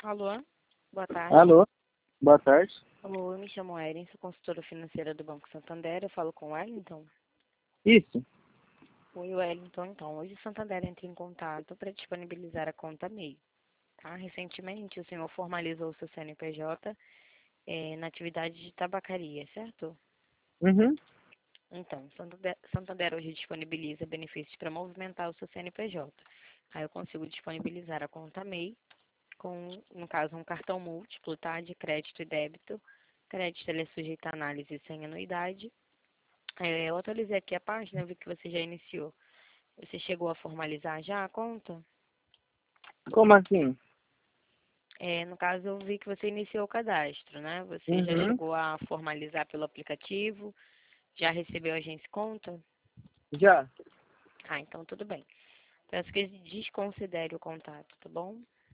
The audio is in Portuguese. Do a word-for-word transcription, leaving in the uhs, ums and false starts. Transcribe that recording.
Alô, boa tarde. Alô, boa tarde. Alô, eu me chamo Erin, sou consultora financeira do Banco Santander. Eu falo com o Wellington. Isso. Oi, Wellington. Então, hoje o Santander entra em contato para disponibilizar a conta MEI. Tá? Recentemente, o senhor formalizou o seu C N P J eh, na atividade de tabacaria, certo? Uhum. Então, Santander, Santander hoje disponibiliza benefícios para movimentar o seu C N P J. Aí eu consigo disponibilizar a conta MEI com, no caso, um cartão múltiplo, tá? De crédito e débito. Crédito ele é sujeito a análise sem anuidade. É, eu atualizei aqui a página, eu vi que você já iniciou. Você chegou a formalizar já a conta? Como assim? É, no caso, eu vi que você iniciou o cadastro, né? Você já Uhum. chegou a formalizar pelo aplicativo? Já recebeu a agência conta? Já. Ah, então tudo bem. Peço que desconsidere o contato, tá bom?